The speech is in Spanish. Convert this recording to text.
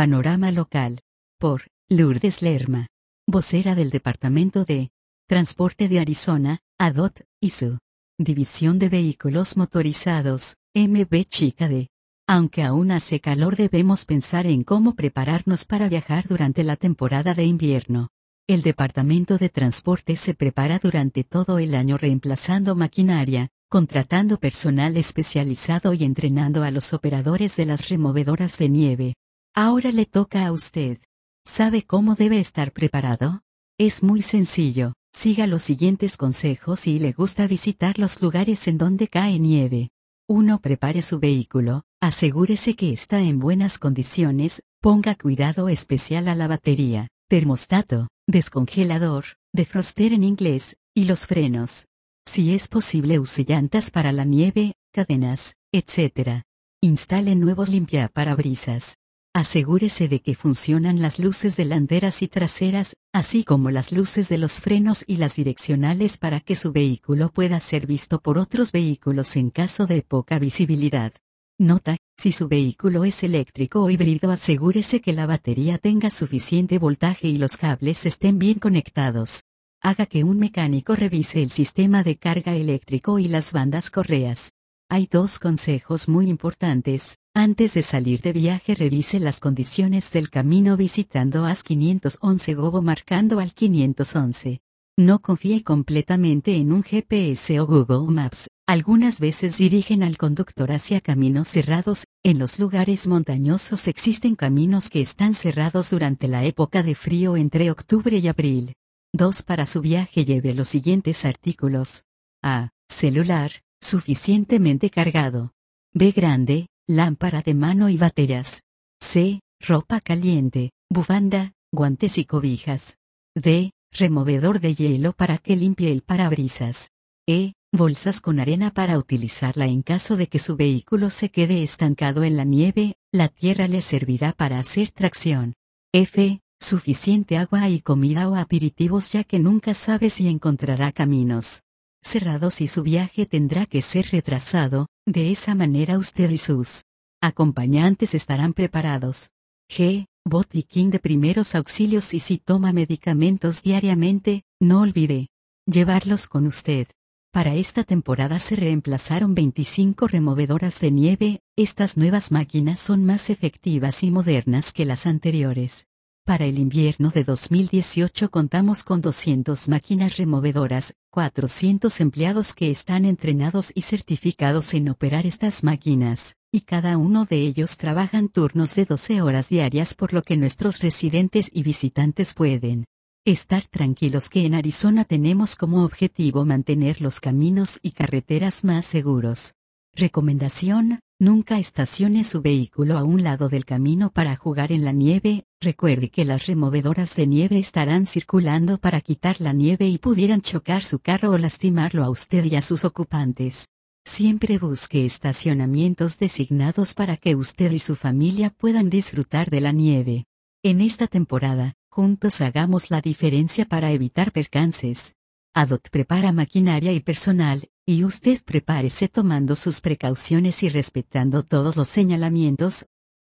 Panorama local. Por Lourdes Lerma, vocera del Departamento de Transporte de Arizona, ADOT, y su División de Vehículos Motorizados, MV Chica D. Aunque aún hace calor, debemos pensar en cómo prepararnos para viajar durante la temporada de invierno. El Departamento de Transporte se prepara durante todo el año reemplazando maquinaria, contratando personal especializado y entrenando a los operadores de las removedoras de nieve. Ahora le toca a usted. ¿Sabe cómo debe estar preparado? Es muy sencillo. Siga los siguientes consejos si le gusta visitar los lugares en donde cae nieve. 1. Prepare su vehículo. Asegúrese que está en buenas condiciones. Ponga cuidado especial a la batería, termostato, descongelador, defroster en inglés, y los frenos. Si es posible, use llantas para la nieve, cadenas, etc. Instale nuevos limpiaparabrisas. Asegúrese de que funcionan las luces delanteras y traseras, así como las luces de los frenos y las direccionales para que su vehículo pueda ser visto por otros vehículos en caso de poca visibilidad. Nota: si su vehículo es eléctrico o híbrido, asegúrese que la batería tenga suficiente voltaje y los cables estén bien conectados. Haga que un mecánico revise el sistema de carga eléctrico y las bandas correas. Hay 2 consejos muy importantes. Antes de salir de viaje, revise las condiciones del camino visitando AS 511 GOV marcando al 511. No confíe completamente en un GPS o Google Maps. Algunas veces dirigen al conductor hacia caminos cerrados. En los lugares montañosos existen caminos que están cerrados durante la época de frío entre octubre y abril. 2. Para su viaje lleve los siguientes artículos. A. Celular, suficientemente cargado. B. Grande, lámpara de mano y baterías. C. Ropa caliente, bufanda, guantes y cobijas. D. Removedor de hielo para que limpie el parabrisas. E. Bolsas con arena para utilizarla en caso de que su vehículo se quede estancado en la nieve. La tierra le servirá para hacer tracción. F. Suficiente agua y comida o aperitivos, ya que nunca sabe si encontrará caminos cerrados y su viaje tendrá que ser retrasado. De esa manera usted y sus acompañantes estarán preparados. G. Botiquín de primeros auxilios, y si toma medicamentos diariamente, no olvide llevarlos con usted. Para esta temporada se reemplazaron 25 removedoras de nieve. Estas nuevas máquinas son más efectivas y modernas que las anteriores. Para el invierno de 2018 contamos con 200 máquinas removedoras, 400 empleados que están entrenados y certificados en operar estas máquinas, y cada uno de ellos trabajan turnos de 12 horas diarias, por lo que nuestros residentes y visitantes pueden estar tranquilos que en Arizona tenemos como objetivo mantener los caminos y carreteras más seguros. Recomendación: nunca estacione su vehículo a un lado del camino para jugar en la nieve. Recuerde que las removedoras de nieve estarán circulando para quitar la nieve y pudieran chocar su carro o lastimarlo a usted y a sus ocupantes. Siempre busque estacionamientos designados para que usted y su familia puedan disfrutar de la nieve. En esta temporada, juntos hagamos la diferencia para evitar percances. ADOT prepara maquinaria y personal, y usted prepárese tomando sus precauciones y respetando todos los señalamientos.